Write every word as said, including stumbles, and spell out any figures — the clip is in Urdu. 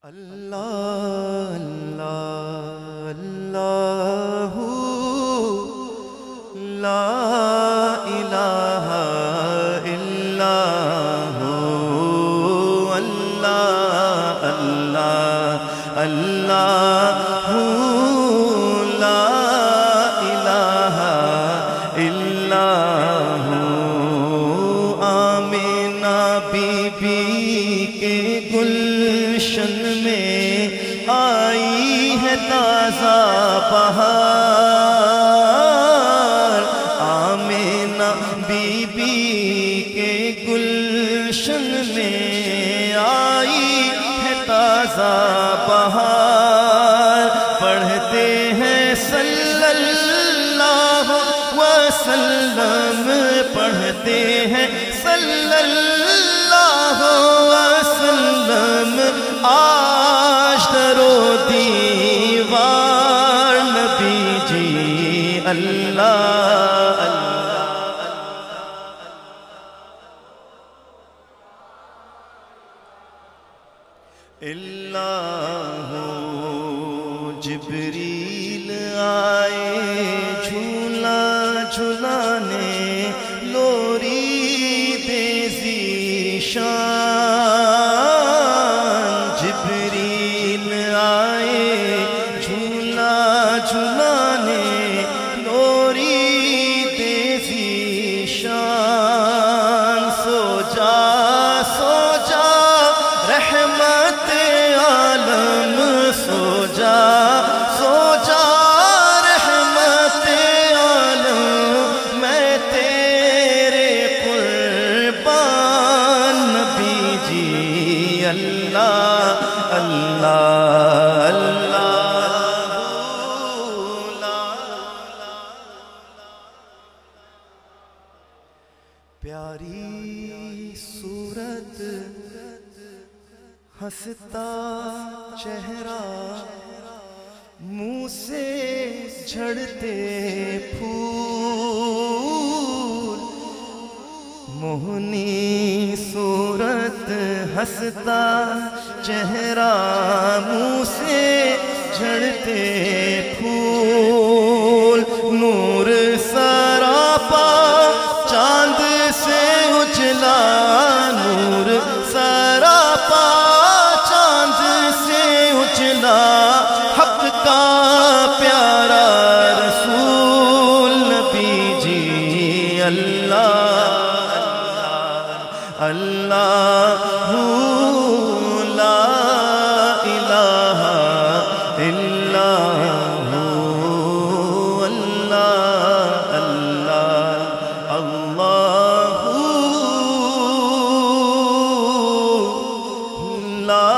اللہ اللہ اللہ لا الہ الا ہو اللہ اللہ اللہ لا الہ الا ہو آمینہ بی بی کے گلشن میں آئی ہے تازہ بہار، آمینہ بی بی کے گلشن میں آئی ہے تازہ بہار، پڑھتے ہیں صلی اللہ وسلم، پڑھتے ہیں صلی اللہ وسلم، آج درو دیوار نبی جی اللہ اللہ جبریل آئے جھولا جھلانے، لوری دے ذیشان، جبریل آئے جھولا جھلانے، لوری دے ذیشان، سو جا سو جا رحمت عالم، سو جا سو جا رحمت عالم، میں تیرے قربان نبی جی اللہ اللہ اللہ پیاری صورت ہنستا چہرہ، منہ سے جھڑتے پھول، موہنی صورت ہنستا چہرہ، منہ سے جھڑتے پھول، نور سراپا چاند سے اجلا، نور سراپا چاند سے اجلا، حق کا پیارا رسول نبی جی اللہ اللہ لا الہ الا ہو اللہ اللہ اللہ لا